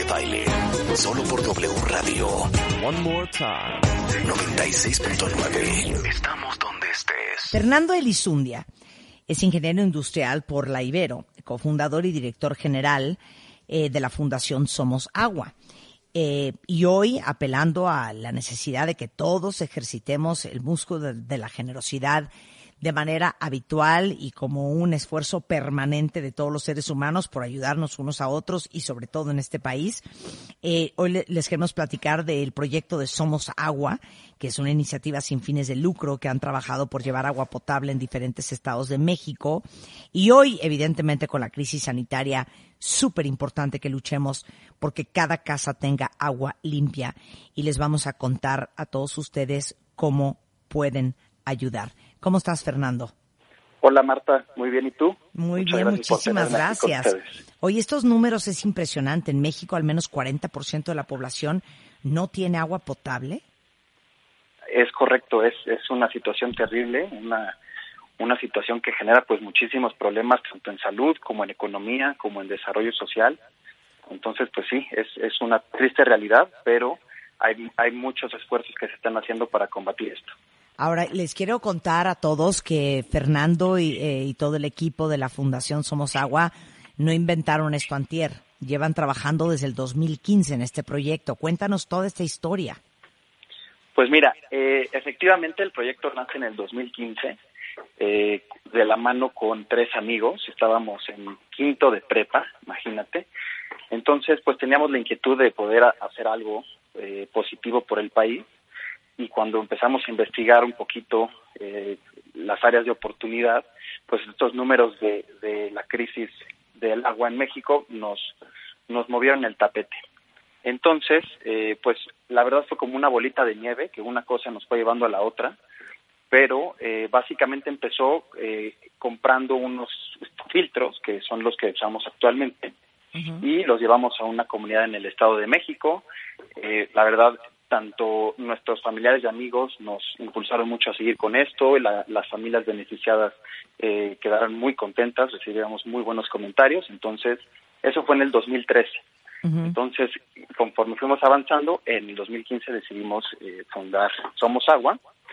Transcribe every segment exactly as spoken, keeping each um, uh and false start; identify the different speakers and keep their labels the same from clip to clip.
Speaker 1: baile, solo por W Radio.
Speaker 2: One more time.
Speaker 1: noventa y seis punto nueve. Estamos donde estés.
Speaker 3: Fernando Elizundia es ingeniero industrial por la Ibero, cofundador y director general eh, de la Fundación Somos Agua. Eh, y hoy, apelando a la necesidad de que todos ejercitemos el músculo de, de la generosidad de manera habitual y como un esfuerzo permanente de todos los seres humanos por ayudarnos unos a otros y sobre todo en este país. Eh, hoy le, les queremos platicar del proyecto de Somos Agua, que es una iniciativa sin fines de lucro que han trabajado por llevar agua potable en diferentes estados de México. Y hoy, evidentemente, con la crisis sanitaria, súper importante que luchemos porque cada casa tenga agua limpia. Y les vamos a contar a todos ustedes cómo pueden ayudar. ¿Cómo estás, Fernando?
Speaker 4: Hola, Marta. Muy bien, ¿y tú?
Speaker 3: Muy Muchas bien, muchísimas gracias. Oye, estos números es impresionante. En México, al menos cuarenta por ciento de la población no tiene agua potable.
Speaker 4: Es correcto, es es una situación terrible, una una situación que genera pues muchísimos problemas tanto en salud como en economía, como en desarrollo social. Entonces, pues sí, es es una triste realidad, pero hay hay muchos esfuerzos que se están haciendo para combatir esto.
Speaker 3: Ahora, les quiero contar a todos que Fernando y, eh, y todo el equipo de la Fundación Somos Agua no inventaron esto antier. Llevan trabajando desde el dos mil quince en este proyecto. Cuéntanos toda esta historia.
Speaker 4: Pues mira, eh, efectivamente el proyecto nace en el dos mil quince, eh, de la mano con tres amigos. Estábamos en quinto de prepa, imagínate. Entonces, pues teníamos la inquietud de poder hacer algo eh, positivo por el país. Y cuando empezamos a investigar un poquito eh, las áreas de oportunidad, pues estos números de, de la crisis del agua en México nos, nos movieron el tapete. Entonces, eh, pues la verdad fue como una bolita de nieve, que una cosa nos fue llevando a la otra, pero eh, básicamente empezó eh, comprando unos filtros, que son los que usamos actualmente, uh-huh. y los llevamos a una comunidad en el Estado de México. Eh, la verdad, tanto nuestros familiares y amigos nos impulsaron mucho a seguir con esto, y la, las familias beneficiadas eh, quedaron muy contentas, recibíamos muy buenos comentarios. Entonces, eso fue en el dos mil trece. Uh-huh. Entonces, conforme fuimos avanzando, en el dos mil quince decidimos eh, fundar Somos Agua,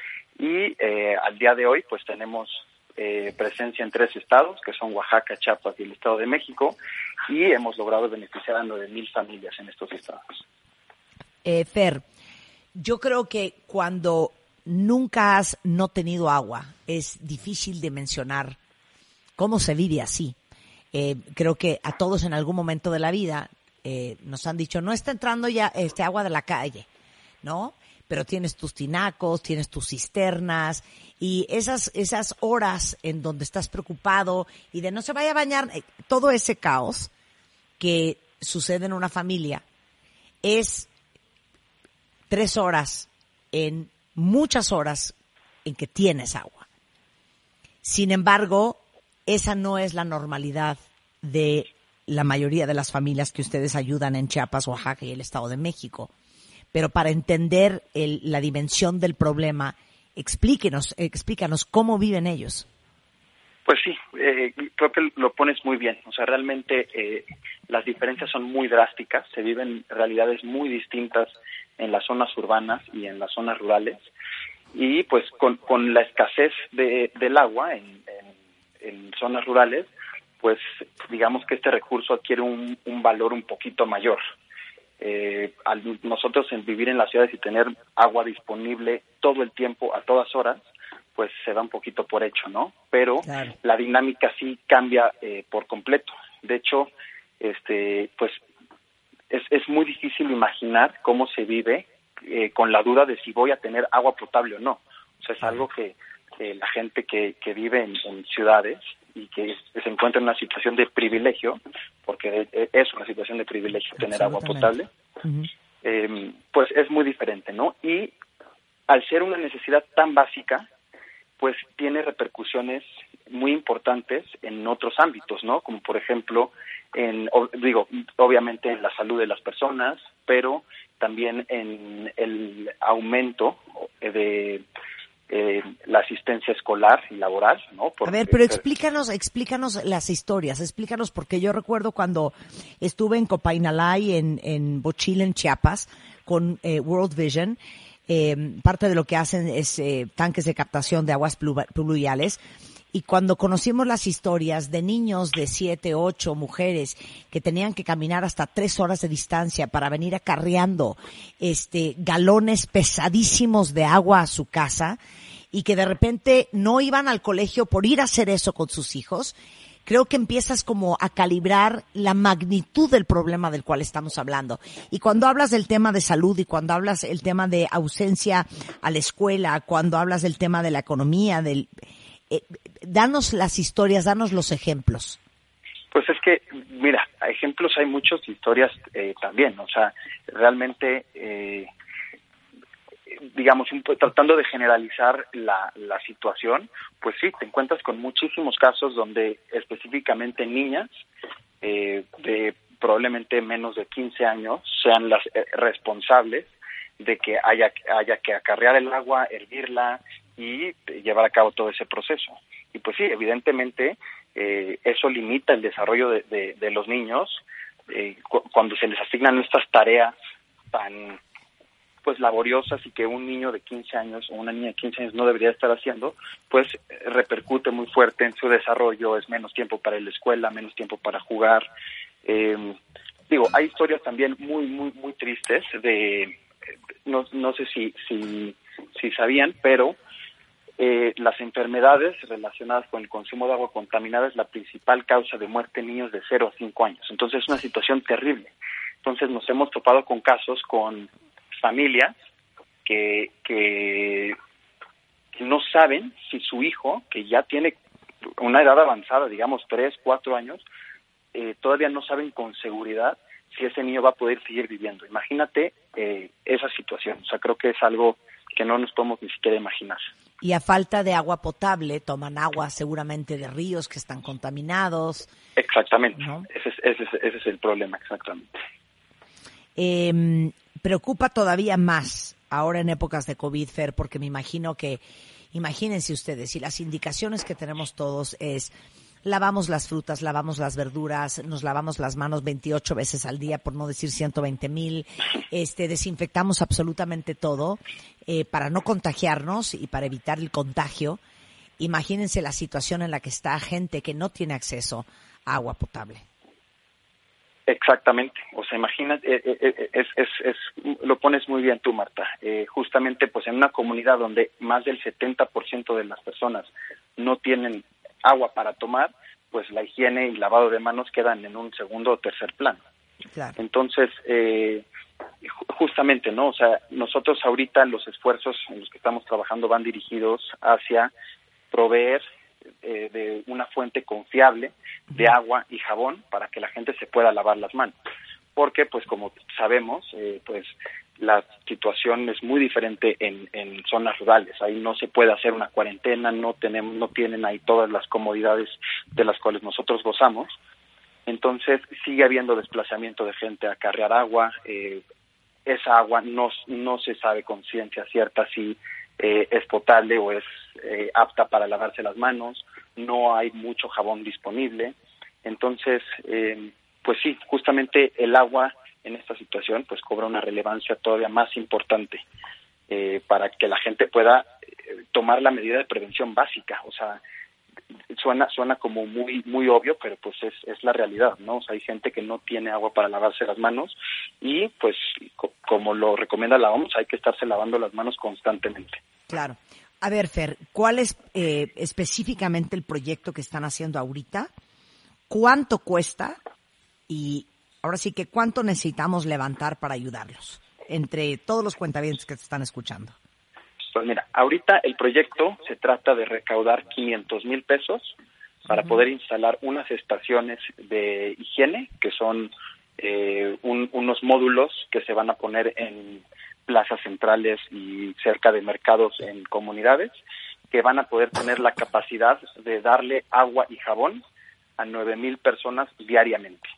Speaker 4: y eh, al día de hoy pues tenemos eh, presencia en tres estados, que son Oaxaca, Chiapas y el Estado de México, y hemos logrado beneficiar a nueve mil familias en estos estados.
Speaker 3: Eh, Fer, yo creo que cuando nunca has no tenido agua, es difícil de mencionar cómo se vive así. Eh, creo que a todos en algún momento de la vida eh, nos han dicho, no está entrando ya este agua de la calle, ¿no? Pero tienes tus tinacos, tienes tus cisternas, y esas esas horas en donde estás preocupado y de no se vaya a bañar, eh, todo ese caos que sucede en una familia es tres horas en muchas horas en que tienes agua. Sin embargo, esa no es la normalidad de la mayoría de las familias que ustedes ayudan en Chiapas, Oaxaca y el Estado de México. Pero para entender el, la dimensión del problema, explíquenos, explícanos cómo viven ellos.
Speaker 4: Pues sí, eh, creo que lo pones muy bien. O sea, realmente eh, las diferencias son muy drásticas. Se viven realidades muy distintas en las zonas urbanas y en las zonas rurales, y pues con, con la escasez de, del agua en, en, en zonas rurales, pues digamos que este recurso adquiere un, un valor un poquito mayor. Eh, al nosotros en vivir en las ciudades y tener agua disponible todo el tiempo, a todas horas, pues se da un poquito por hecho, ¿no? Pero claro, la dinámica sí cambia eh, por completo. De hecho, este, pues Es, es muy difícil imaginar cómo se vive eh, con la duda de si voy a tener agua potable o no. O sea, es algo que eh, la gente que, que vive en, en ciudades y que se encuentra en una situación de privilegio, porque es una situación de privilegio tener agua potable, uh-huh. eh, pues es muy diferente, ¿no? Y al ser una necesidad tan básica, pues tiene repercusiones muy importantes en otros ámbitos, ¿no? Como por ejemplo, en, digo, obviamente en la salud de las personas, pero también en el aumento de eh, la asistencia escolar y laboral, ¿no? Porque,
Speaker 3: a ver, pero explícanos, explícanos las historias, explícanos, porque yo recuerdo cuando estuve en Copainalay, en, en Bochil, en Chiapas, con eh, World Vision, eh, parte de lo que hacen es eh, tanques de captación de aguas pluviales. Y cuando conocimos las historias de niños de siete, ocho, mujeres que tenían que caminar hasta tres horas de distancia para venir acarreando este galones pesadísimos de agua a su casa y que de repente no iban al colegio por ir a hacer eso con sus hijos, creo que empiezas como a calibrar la magnitud del problema del cual estamos hablando. Y cuando hablas del tema de salud y cuando hablas del tema de ausencia a la escuela, cuando hablas del tema de la economía, del... Eh, danos las historias, danos los ejemplos.
Speaker 4: Pues es que, mira, ejemplos hay muchos, historias eh, también, o sea, realmente, eh, digamos, un, tratando de generalizar la, la situación, pues sí, te encuentras con muchísimos casos donde específicamente niñas eh, de probablemente menos de quince años sean las eh, responsables de que haya, haya que acarrear el agua, hervirla y llevar a cabo todo ese proceso. Y pues sí, evidentemente eh, eso limita el desarrollo de, de, de los niños eh, cu- cuando se les asignan estas tareas tan pues laboriosas y que un niño de quince años o una niña de quince años no debería estar haciendo, pues eh, repercute muy fuerte en su desarrollo, es menos tiempo para ir a la escuela, menos tiempo para jugar. Eh, digo, hay historias también muy, muy, muy tristes de, no, no sé si, si, si sabían, pero Eh, las enfermedades relacionadas con el consumo de agua contaminada es la principal causa de muerte en niños de cero a cinco años. Entonces es una situación terrible. Entonces nos hemos topado con casos con familias que, que no saben si su hijo, que ya tiene una edad avanzada, digamos tres, cuatro años, eh, todavía no saben con seguridad si ese niño va a poder seguir viviendo. Imagínate eh, esa situación. O sea, creo que es algo que no nos podemos ni siquiera imaginar.
Speaker 3: Y a falta de agua potable, toman agua seguramente de ríos que están contaminados.
Speaker 4: Exactamente,
Speaker 3: ¿no?
Speaker 4: ese, es, ese, es, ese es el problema, exactamente.
Speaker 3: Eh, preocupa todavía más ahora en épocas de COVID, Fer, porque me imagino que, imagínense ustedes, y las indicaciones que tenemos todos es... Lavamos las frutas, lavamos las verduras, nos lavamos las manos veintiocho veces al día, por no decir ciento veinte mil. Este, desinfectamos absolutamente todo eh, para no contagiarnos y para evitar el contagio. Imagínense la situación en la que está gente que no tiene acceso a agua potable.
Speaker 4: Exactamente, o sea, imagina, eh, eh, es, es, es, lo pones muy bien tú, Marta. Eh, justamente, pues en una comunidad donde más del setenta por ciento de las personas no tienen agua para tomar, pues la higiene y lavado de manos quedan en un segundo o tercer plano.
Speaker 3: Claro.
Speaker 4: Entonces, eh, justamente, ¿no? O sea, nosotros ahorita los esfuerzos en los que estamos trabajando van dirigidos hacia proveer eh, de una fuente confiable de agua y jabón para que la gente se pueda lavar las manos. Porque, pues, como sabemos, eh, pues, la situación es muy diferente en, en zonas rurales. Ahí no se puede hacer una cuarentena, no tenemos, no tienen ahí todas las comodidades de las cuales nosotros gozamos. Entonces sigue habiendo desplazamiento de gente a acarrear agua. Eh, esa agua no, no se sabe con ciencia cierta si eh, es potable o es eh, apta para lavarse las manos. No hay mucho jabón disponible. Entonces, eh, pues sí, justamente el agua en esta situación pues cobra una relevancia todavía más importante eh, para que la gente pueda eh, tomar la medida de prevención básica. O sea, suena suena como muy muy obvio, pero pues es, es la realidad, ¿no? O sea, hay gente que no tiene agua para lavarse las manos y pues co- como lo recomienda la O M S, hay que estarse lavando las manos constantemente.
Speaker 3: Claro. A ver, Fer, ¿cuál es eh, específicamente el proyecto que están haciendo ahorita? ¿Cuánto cuesta? Y ahora sí que ¿cuánto necesitamos levantar para ayudarlos? Entre todos los cuentavientes que te están escuchando.
Speaker 4: Pues mira, ahorita el proyecto se trata de recaudar quinientos mil pesos para uh-huh. poder instalar unas estaciones de higiene, que son eh, un, unos módulos que se van a poner en plazas centrales y cerca de mercados en comunidades, que van a poder tener la capacidad de darle agua y jabón a nueve mil personas diariamente.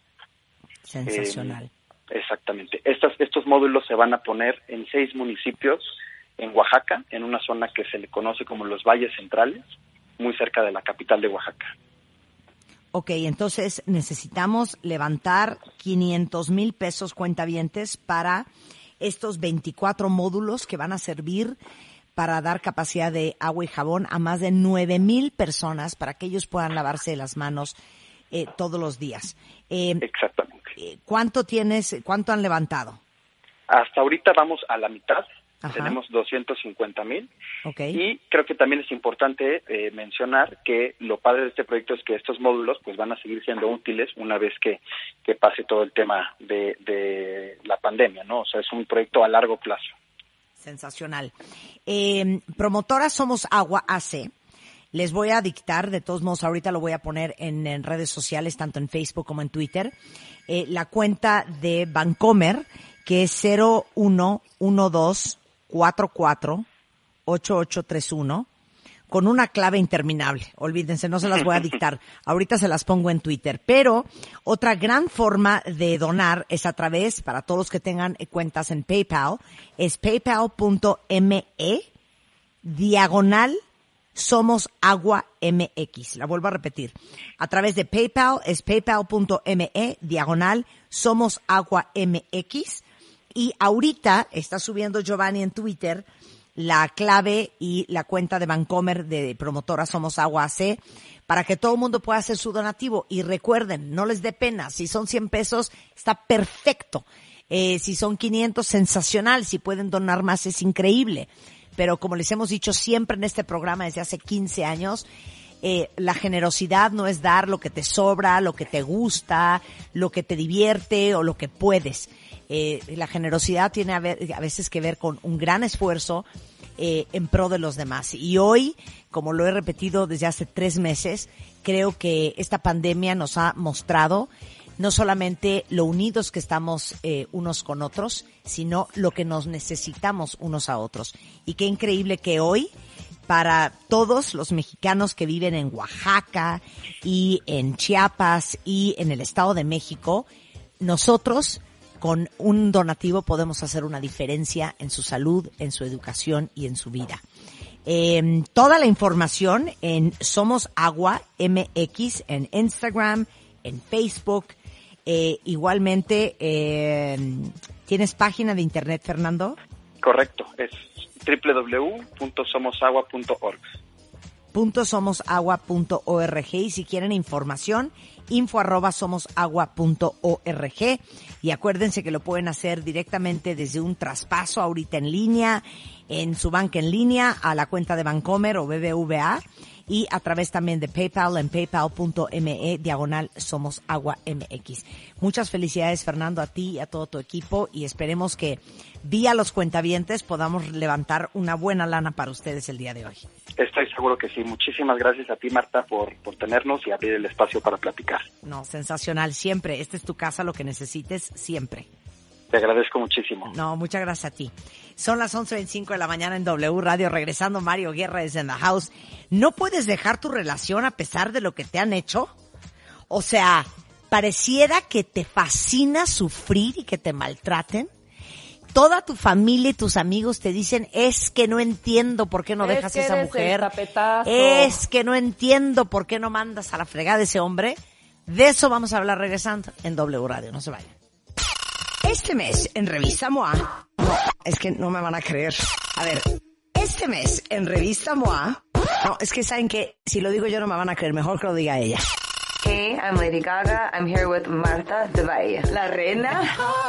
Speaker 3: Sensacional.
Speaker 4: Eh, exactamente. Estos, estos módulos se van a poner en seis municipios en Oaxaca, en una zona que se le conoce como los Valles Centrales, muy cerca de la capital de Oaxaca.
Speaker 3: Ok, entonces necesitamos levantar quinientos mil pesos cuentavientes para estos veinticuatro módulos que van a servir para dar capacidad de agua y jabón a más de nueve mil personas para que ellos puedan lavarse las manos eh, todos los días. Eh,
Speaker 4: Exactamente.
Speaker 3: ¿Cuánto tienes, cuánto han levantado?
Speaker 4: Hasta ahorita vamos a la mitad.
Speaker 3: Ajá.
Speaker 4: Tenemos doscientos cincuenta mil.
Speaker 3: Okay.
Speaker 4: Y creo que también es importante eh, mencionar que lo padre de este proyecto es que estos módulos pues van a seguir siendo útiles una vez que, que pase todo el tema de, de la pandemia, ¿no? O sea, es un proyecto a largo plazo.
Speaker 3: Sensacional. Eh, promotora Somos Agua A C. Les voy a dictar, de todos modos, ahorita lo voy a poner en, en redes sociales, tanto en Facebook como en Twitter, eh, la cuenta de Bancomer, que es cero uno uno dos cuatro cuatro ocho ocho tres uno, con una clave interminable. Olvídense, no se las voy a dictar. Ahorita se las pongo en Twitter. Pero otra gran forma de donar es a través, para todos los que tengan cuentas en PayPal, es paypal.me diagonal Somos Agua M X. La vuelvo a repetir. A través de PayPal es paypal.me diagonal Somos Agua M X. Y ahorita está subiendo Giovanni en Twitter la clave y la cuenta de Bancomer de promotora Somos Agua A C para que todo el mundo pueda hacer su donativo. Y recuerden, no les dé pena. Si son cien pesos, está perfecto. Eh, si son quinientos, sensacional. Si pueden donar más, es increíble. Pero como les hemos dicho siempre en este programa desde hace quince años, eh, la generosidad no es dar lo que te sobra, lo que te gusta, lo que te divierte o lo que puedes. Eh, la generosidad tiene a, ver, a veces que ver con un gran esfuerzo eh, en pro de los demás. Y hoy, como lo he repetido desde hace tres meses, creo que esta pandemia nos ha mostrado no solamente lo unidos que estamos eh, unos con otros, sino lo que nos necesitamos unos a otros. Y qué increíble que hoy, para todos los mexicanos que viven en Oaxaca y en Chiapas y en el Estado de México, nosotros con un donativo podemos hacer una diferencia en su salud, en su educación y en su vida. Eh, toda la información en Somos Agua M X, en Instagram, en Facebook. Eh, igualmente, eh, ¿tienes página de internet, Fernando?
Speaker 4: Correcto, es doble u doble u doble u punto somos agua punto org.
Speaker 3: Punto somosagua punto org, y si quieren información, info arroba somosagua punto org. Y acuérdense que lo pueden hacer directamente desde un traspaso ahorita en línea, en su banca en línea, a la cuenta de Bancomer o B B V A, y a través también de PayPal en paypal.me diagonal Somos Agua M X. Muchas felicidades, Fernando, a ti y a todo tu equipo, y esperemos que vía los cuentavientes podamos levantar una buena lana para ustedes el día de hoy.
Speaker 4: Estoy seguro que sí. Muchísimas gracias a ti, Marta, por, por tenernos y abrir el espacio para platicar.
Speaker 3: No, sensacional, siempre. Esta es tu casa, lo que necesites, siempre.
Speaker 4: Te agradezco muchísimo.
Speaker 3: No, muchas gracias a ti. Son las once veinticinco de la mañana en W Radio, regresando Mario Guerra desde The House. ¿No puedes dejar tu relación a pesar de lo que te han hecho? O sea, pareciera que te fascina sufrir y que te maltraten. Toda tu familia y tus amigos te dicen, es que no entiendo por qué no
Speaker 5: es
Speaker 3: dejas
Speaker 5: que
Speaker 3: a esa
Speaker 5: eres
Speaker 3: mujer.
Speaker 5: el tapetazo.
Speaker 3: Es que no entiendo por qué no mandas a la fregada a ese hombre. De eso vamos a hablar regresando en W Radio. No se vayan. Este mes en Revista M O A, no, es que no me van a creer. A ver, este mes en Revista M O A, no, es que saben que si lo digo yo no me van a creer, mejor que lo diga ella.
Speaker 6: Hey, I'm Lady Gaga. I'm here with Marta de Valle, la reina.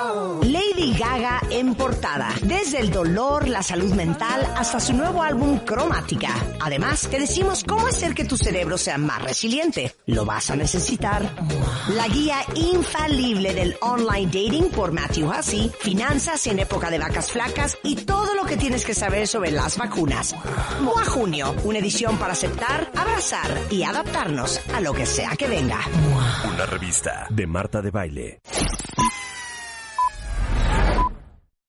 Speaker 3: Lady Gaga en portada. Desde el dolor, la salud mental, hasta su nuevo álbum Cromática. Además, te decimos cómo hacer que tu cerebro sea más resiliente. Lo vas a necesitar. La guía infalible del online dating por Matthew Hussey, finanzas en época de vacas flacas y todo lo que tienes que saber sobre las vacunas. M O A Junio, una edición para aceptar, abrazar y adaptarnos a lo que sea que venga.
Speaker 2: Una revista de Marta de Baile.